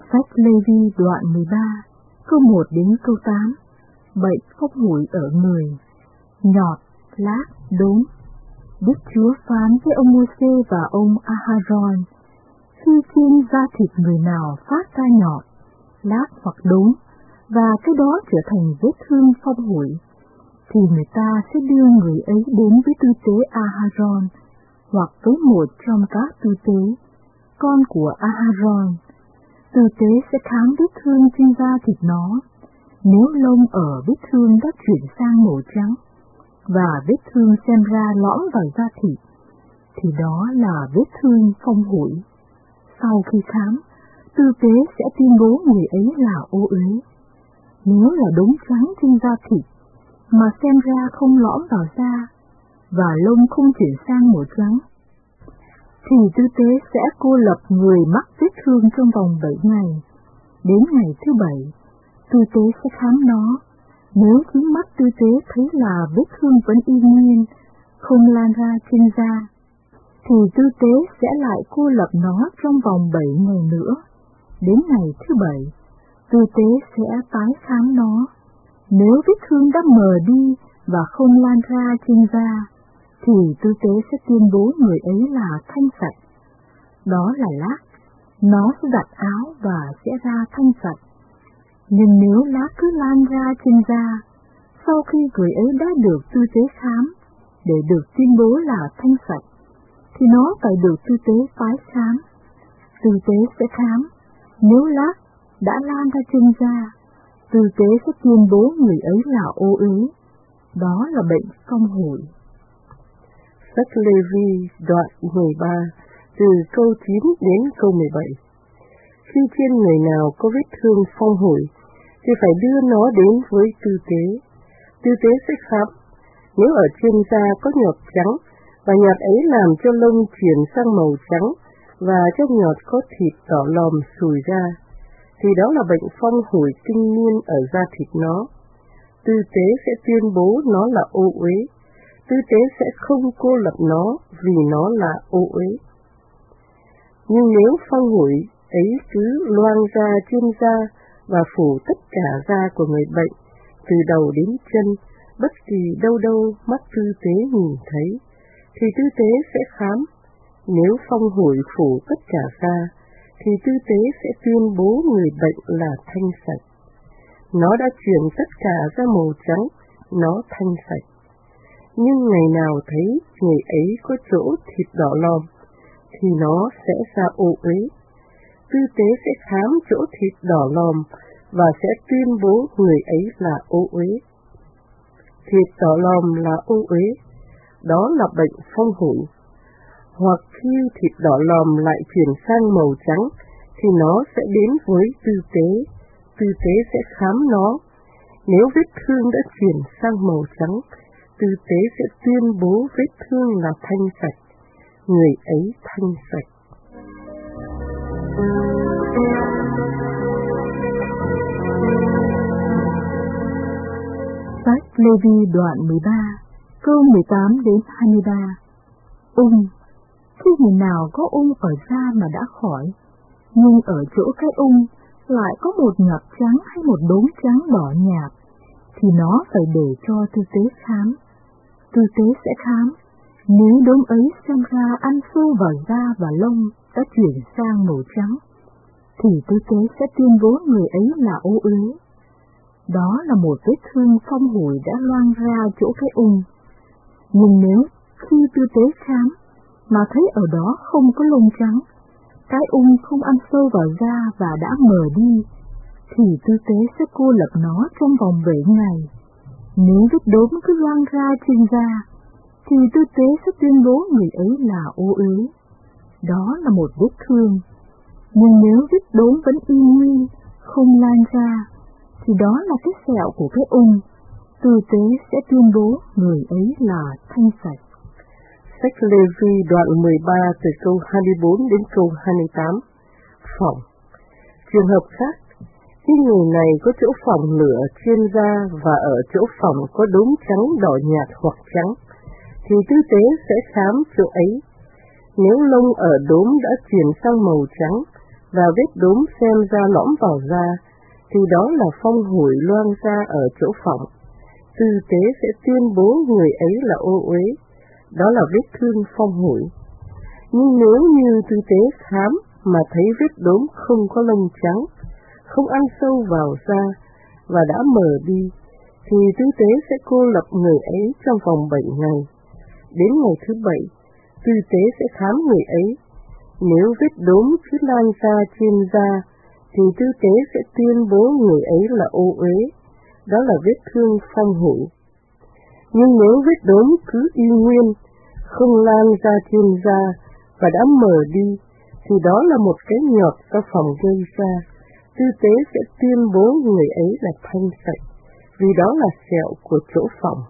Sách Lê-vi đoạn 13, câu 1 đến câu 8. Bệnh phốc hủi ở người. Nhọt, lác, đốm. Đức Chúa phán với ông Mô-sê và ông A-ha-ron: khi trên da thịt người nào phát ra nhọt, lác hoặc đốm, và cái đó trở thành vết thương phốc hủi, thì người ta sẽ đưa người ấy đến với tư tế A-ha-ron, hoặc với một trong các tư tế, con của A-ha-ron. Tư tế sẽ khám vết thương trên da thịt nó. Nếu lông ở vết thương đã chuyển sang màu trắng, và vết thương xem ra lõm vào da thịt, thì đó là vết thương phong hủi. Sau khi khám, tư tế sẽ tuyên bố người ấy là ô uế. Nếu là đốm trắng trên da thịt, mà xem ra không lõm vào da, và lông không chuyển sang màu trắng, thì tư tế sẽ cô lập người mắc vết thương trong vòng 7 ngày. Đến ngày thứ 7, tư tế sẽ khám nó. Nếu chính mắt tư tế thấy là vết thương vẫn y nguyên, không lan ra trên da, thì tư tế sẽ lại cô lập nó trong vòng 7 ngày nữa. Đến ngày thứ 7, tư tế sẽ tái khám nó. Nếu vết thương đã mờ đi và không lan ra trên da, thì tư tế sẽ tuyên bố người ấy là thanh sạch. Đó là lác, nó sẽ giặt áo và sẽ ra thanh sạch. Nhưng nếu lác cứ lan ra trên da, sau khi người ấy đã được tư tế khám, để được tuyên bố là thanh sạch, thì nó phải được tư tế tái khám. Tư tế sẽ khám, nếu lác đã lan ra trên da, tư tế sẽ tuyên bố người ấy là ô uế. Đó là bệnh phong hủi. Sách Lê-vi đoạn 13, từ câu 9 đến câu 17. Khi trên người nào có vết thương phong hủi, thì phải đưa nó đến với tư tế. Tư tế sẽ khám. Nếu ở trên da có nhọt trắng, và nhọt ấy làm cho lông chuyển sang màu trắng, và trong nhọt có thịt đỏ lòm sùi ra, thì đó là bệnh phong hủi kinh niên ở da thịt nó. Tư tế sẽ tuyên bố nó là ô uế. Tư tế sẽ không cô lập nó vì nó là ô uế. Nhưng nếu phong hủi ấy cứ loang ra trên da và phủ tất cả da của người bệnh, từ đầu đến chân, bất kỳ đâu đâu mắt tư tế nhìn thấy, thì tư tế sẽ khám. Nếu phong hủi phủ tất cả da, thì tư tế sẽ tuyên bố người bệnh là thanh sạch. Nó đã chuyển tất cả ra màu trắng, nó thanh sạch. Nhưng ngày nào thấy người ấy có chỗ thịt đỏ lòm, thì nó sẽ ra ô uế. Tư tế sẽ khám chỗ thịt đỏ lòm và sẽ tuyên bố người ấy là ô uế. Thịt đỏ lòm là ô uế, đó là bệnh phong hủi. Hoặc khi thịt đỏ lòm lại chuyển sang màu trắng, thì nó sẽ đến với tư tế. Tư tế sẽ khám nó. Nếu vết thương đã chuyển sang màu trắng, tư tế sẽ tuyên bố vết thương là thanh sạch. Người ấy thanh sạch. Sách Lê-vi đoạn 13, câu 18 đến 23. Khi người nào có ở da mà đã khỏi, nhưng ở chỗ cái lại có một nhọt trắng hay một đốm trắng đỏ nhạt, thì nó phải để cho tư tế khám. Tư tế sẽ khám. Nếu đốm ấy xem ra ăn sâu vào da và lông đã chuyển sang màu trắng, thì tư tế sẽ tuyên bố người ấy là ô uế. Đó là một vết thương phong hủi đã loang ra chỗ cái Nhưng nếu khi tư tế khám mà thấy ở đó không có lông trắng, cái không ăn sâu vào da và đã mờ đi, thì tư tế sẽ cô lập nó trong vòng 7 ngày. Nếu vết đốm cứ loang ra trên da, thì tư tế sẽ tuyên bố người ấy là ô uế. Đó là một vết thương. Nhưng nếu vết đốm vẫn y nguyên, không lan ra, thì đó là cái sẹo của cái tư tế sẽ tuyên bố người ấy là thanh sạch. Sách Lê-vi đoạn 13 từ câu 24 đến câu 28. Phỏng. Trường hợp khác, khi người này có chỗ phỏng lửa trên da và ở chỗ phỏng có đốm trắng đỏ nhạt hoặc trắng, thì tư tế sẽ khám chỗ ấy. Nếu lông ở đốm đã chuyển sang màu trắng và vết đốm xem ra lõm vào da, thì đó là phong hủi loang ra ở chỗ phỏng. Tư tế sẽ tuyên bố người ấy là ô uế, đó là vết thương phong hủi. Nhưng nếu như tư tế khám mà thấy vết đốm không có lông trắng, không ăn sâu vào da và đã mờ đi, thì tư tế sẽ cô lập người ấy trong vòng 7 ngày. Đến ngày thứ 7, tư tế sẽ khám người ấy. Nếu vết đốm cứ lan ra trên da, thì tư tế sẽ tuyên bố người ấy là ô uế, đó là vết thương phong hủi. Nhưng nếu vết đốm cứ y nguyên, không lan ra trên da và đã mờ đi, thì đó là một cái nhọt do phòng gây ra. Tư tế sẽ tuyên bố người ấy là thanh sạch, vì đó là sẹo của chỗ phỏng.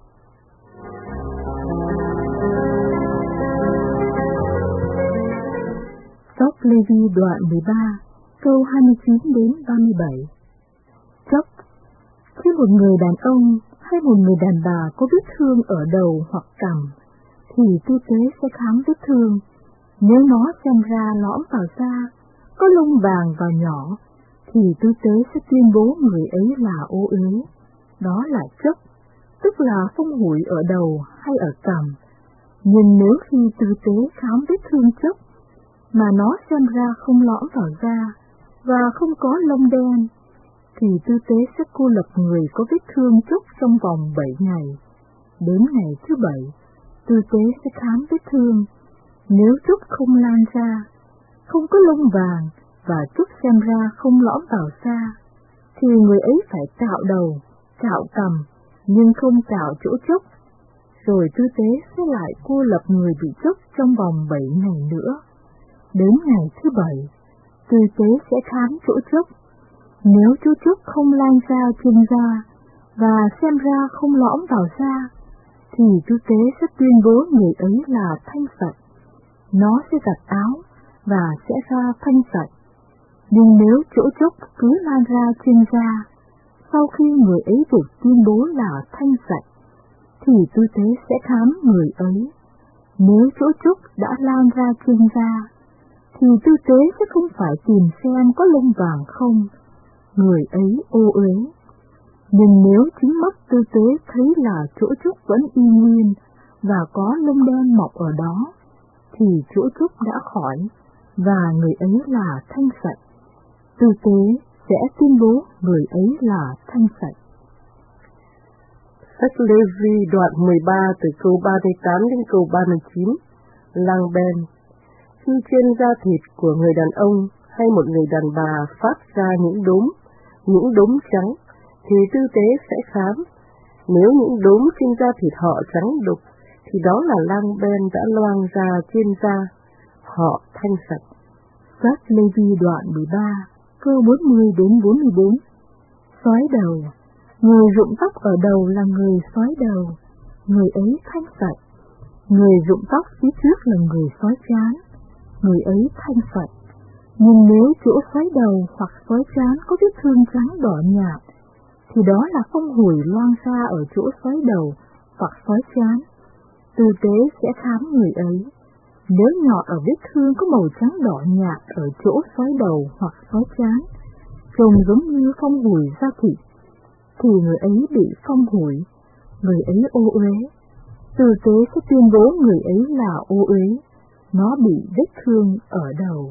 Sách Lê-vi đoạn 13, câu 29 đến 37. Chốc, khi một người đàn ông hay một người đàn bà có vết thương ở đầu hoặc cằm, thì tư tế sẽ khám vết thương. Nếu nó xem ra lõm vào da, có lông vàng và nhỏ, thì tư tế sẽ tuyên bố người ấy là ô uế, đó là chốc, tức là phong hủi ở đầu hay ở cằm. Nhưng nếu khi tư tế khám vết thương chốc, mà nó xem ra không lõm vào da và không có lông đen, thì tư tế sẽ cô lập người có vết thương chốc trong vòng 7 ngày. Đến ngày thứ 7, tư tế sẽ khám vết thương. Nếu chốc không lan ra, không có lông vàng và chốc xem ra không lõm vào da, thì người ấy phải cạo đầu, cạo cằm, nhưng không cạo chỗ chốc. Rồi tư tế sẽ lại cô lập người bị chốc trong vòng 7 ngày nữa. Đến ngày thứ 7, tư tế sẽ khám chỗ chốc. Nếu chỗ chốc không lan ra trên da và xem ra không lõm vào da, thì tư tế sẽ tuyên bố người ấy là thanh sạch. Nó sẽ giặt áo và sẽ ra thanh sạch. Nhưng nếu chỗ chốc cứ lan ra trên da, sau khi người ấy được tuyên bố là thanh sạch, thì tư tế sẽ khám người ấy. Nếu chỗ chốc đã lan ra trên da, thì tư tế sẽ không phải tìm xem có lông vàng không, người ấy ô uế. Nhưng nếu chính mắt tư tế thấy là chỗ chốc vẫn y nguyên và có lông đen mọc ở đó, thì chỗ chốc đã khỏi và người ấy là thanh sạch. Tư tế sẽ tuyên bố người ấy là thanh sạch. Sách Lê-vi đoạn 13 từ câu 38 đến câu 39. Lang ben. Khi trên da thịt của người đàn ông hay một người đàn bà phát ra những đốm trắng, thì tư tế sẽ khám. Nếu những đốm trên da thịt họ trắng đục, thì đó là lang ben đã loang ra trên da, họ thanh sạch. Sách Lê-vi đoạn 13, câu 40 đến 44. Xói đầu. Người rụng tóc ở đầu là người xói đầu, người ấy thanh sạch. Người rụng tóc phía trước là người xói trán, người ấy thanh sạch. Nhưng nếu chỗ xói đầu hoặc xói trán có vết thương trắng đỏ nhạt, thì đó là phong hủi loang ra ở chỗ xói đầu hoặc xói trán. Tư tế sẽ khám người ấy. Nếu nhọt ở vết thương có màu trắng đỏ nhạt ở chỗ xói đầu hoặc xói trán, trông giống như phong hủi da thịt, thì người ấy bị phong hủi, người ấy ô uế. Tư tế sẽ tuyên bố người ấy là ô uế, nó bị vết thương ở đầu.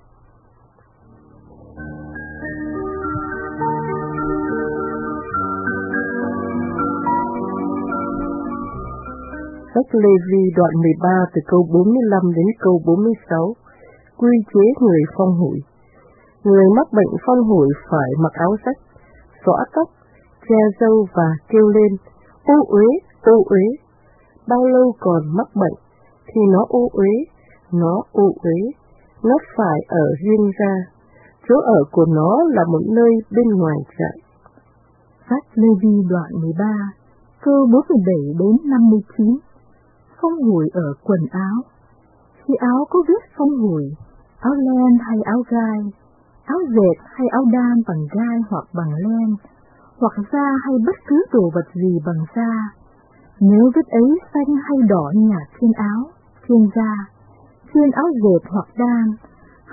Sách Lê-vi đoạn 13 từ câu 45 đến câu 46. Quy chế người phong hủi. Người mắc bệnh phong hủi phải mặc áo rách, xõa tóc, che râu và kêu lên, ô uế, ô uế. Bao lâu còn mắc bệnh, thì nó ô uế, nó ô uế. Nó phải ở riêng ra, chỗ ở của nó là một nơi bên ngoài trại. Sách Lê-vi đoạn 13, câu 47 đến 59. Phong hủi ở quần áo. Khi áo có vết phong hủi, áo len hay áo gai, áo dệt hay áo đan bằng gai hoặc bằng len, hoặc da hay bất cứ đồ vật gì bằng da, nếu vết ấy xanh hay đỏ nhạt trên áo, trên da, trên áo dệt hoặc đan,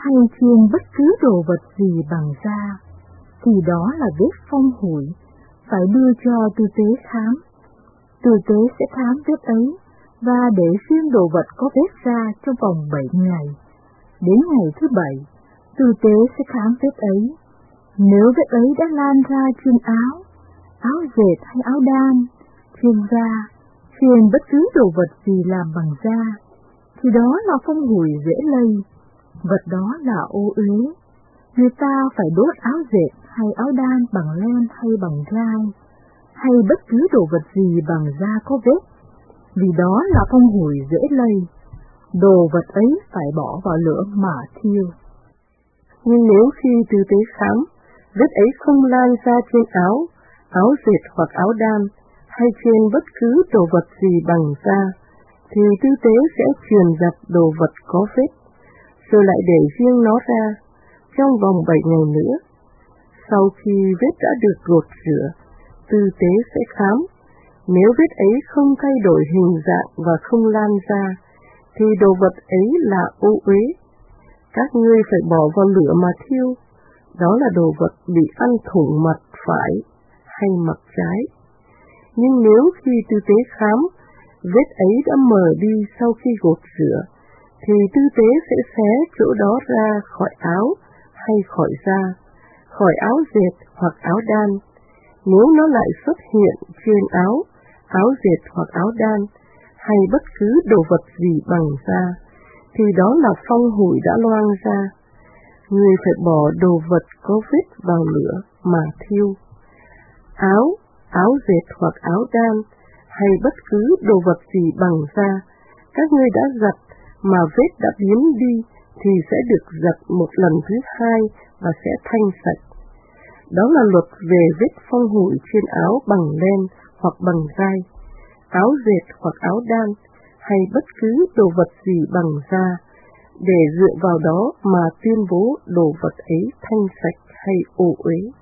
hay trên bất cứ đồ vật gì bằng da, thì đó là vết phong hủi, phải đưa cho tư tế khám. Tư tế sẽ khám vết ấy và để riêng đồ vật có vết ra trong vòng 7 ngày. Đến ngày thứ 7, tư tế sẽ khám vết ấy. Nếu vết ấy đã lan ra trên áo dệt hay áo đan, trên da, trên bất cứ đồ vật gì làm bằng da, thì đó là phong hủi dễ lây. Vật đó là ô uế. Người ta phải đốt áo dệt hay áo đan bằng len hay bằng gai, hay bất cứ đồ vật gì bằng da có vết, vì đó là phong hủi dễ lây. Đồ vật ấy phải bỏ vào lửa mà thiêu. Nhưng nếu khi tư tế khám, vết ấy không lan ra trên áo dệt hoặc áo đan, hay trên bất cứ đồ vật gì bằng da, thì tư tế sẽ truyền giặt đồ vật có vết, rồi lại để riêng nó ra trong vòng 7 ngày nữa. Sau khi vết đã được gột rửa, tư tế sẽ khám. Nếu vết ấy không thay đổi hình dạng và không lan ra, thì đồ vật ấy là ô uế. Các ngươi phải bỏ vào lửa mà thiêu. Đó là đồ vật bị ăn thủng mặt phải hay mặt trái. Nhưng nếu khi tư tế khám, vết ấy đã mờ đi sau khi gột rửa, thì tư tế sẽ xé chỗ đó ra khỏi áo hay khỏi da, khỏi áo dệt hoặc áo đan. Nếu nó lại xuất hiện trên áo dệt hoặc áo đan, hay bất cứ đồ vật gì bằng da, thì đó là phong hủi đã loang ra. Người phải bỏ đồ vật có vết vào lửa mà thiêu. Áo dệt hoặc áo đan, hay bất cứ đồ vật gì bằng da, các ngươi đã giặt mà vết đã biến đi, thì sẽ được giặt một lần thứ 2 và sẽ thanh sạch. Đó là luật về vết phong hủi trên áo bằng len hoặc bằng gai, áo dệt hoặc áo đan, hay bất cứ đồ vật gì bằng da, để dựa vào đó mà tuyên bố đồ vật ấy thanh sạch hay ô uế.